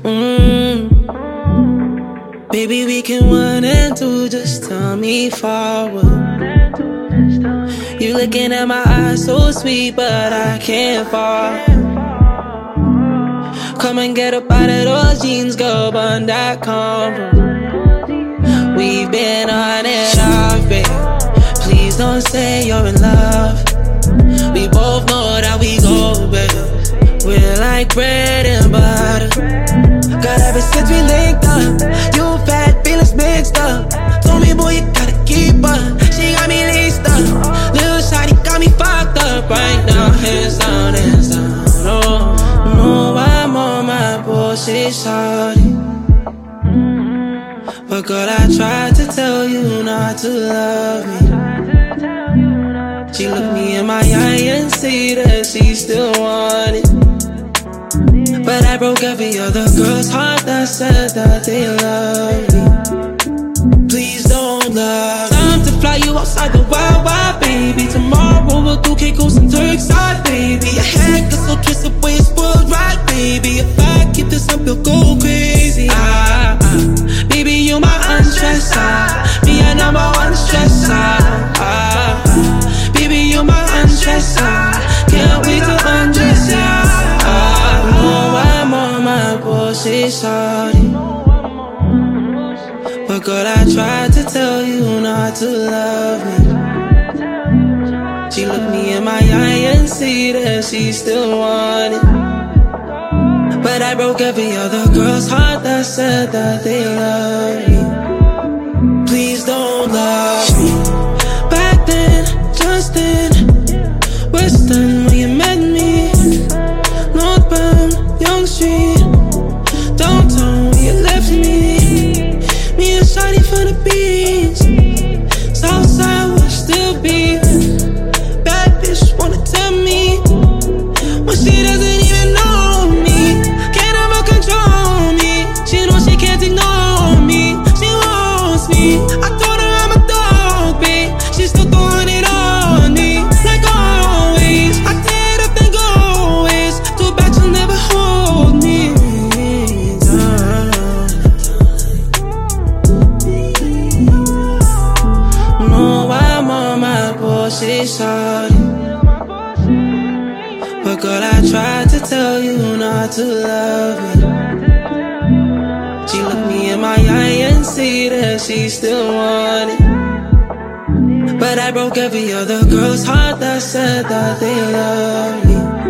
Baby, we can 1 and 2, just tell me forward. You looking at my eyes so sweet, but I can't fall. Come and get up out of those jeans, go burn that combo. We've been on and off, babe. Please don't say you're in love. We both know that we go, babe. We're like bread and butter. God, ever since we linked up, you fat, feelings mixed up. Told me, boy, you gotta keep up. She got me laced up. Little shawty got me fucked up right now. Hands down, hands down. Oh, no, I'm on my bullshit, shawty. But girl, I tried to tell you not to love me. She looked me in my eye and see that she still wanted. But I broke every other girl's heart that said that they love me. Please don't love me. Time to fly you outside the wild, wild, baby. Tomorrow we'll do Caicos and Turks side, baby. Your head gets so twisted, way it's spoiled right, baby. If I keep this up, you'll go crazy. Baby, you my unstressed side. Me a number one stress side. Baby, you my unstressed side. Can't wait to undress ya. I'm on my bullshit, shawty. But girl, I tried to tell you not to love me. She looked me in my eye and see that she still wanted. But I broke every other girl's heart that said that they love me. Please don't love me. Back then, just then, Western when you met me. Northbound, Young Street, downtown when you left me. Me and shawty for the beach. Southside will still be. Bad bitch wanna tell me when she doesn't even know me. Can't ever control me. She knows she can't ignore me. She wants me. I told her I'm a dog, babe. She's still throwing it on me. Like always, I tear it up then go ways. Too bad she'll never hold me down. No, I'm on my bullshit, shawty. But girl, I tried to tell you not to love me. She looked me in my eye and see that she still wanted. But I broke every other girl's heart that said that they love me.